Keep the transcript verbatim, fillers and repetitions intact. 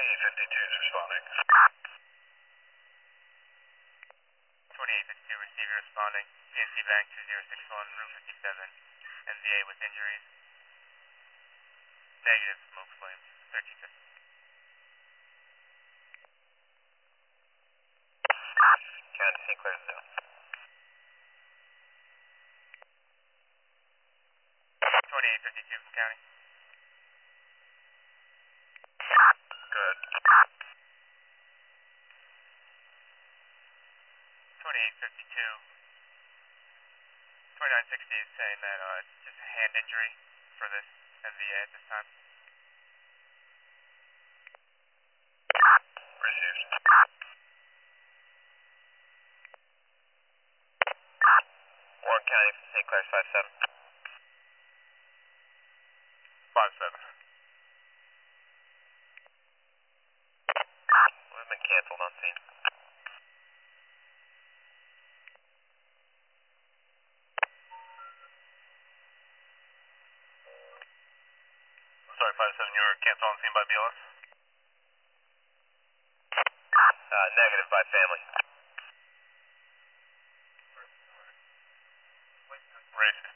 twenty-eight fifty-two is responding. twenty-eight fifty-two, receiver responding. P N C Bank two zero six one, Route fifty-seven. M V A with injuries. Negative, smoke flames. thirteen fifty. County Saint Clair's zone. twenty-eight fifty-two from County. Good. twenty-eight fifty-two. twenty-nine sixty is saying that uh, it's just a hand injury for this M V A at this time. Received. Warren County from Saint Clair's five seven. five seven. We've been canceled on scene. Sorry, five seven, you were canceled on scene by B L S? Uh, negative by family. Racist.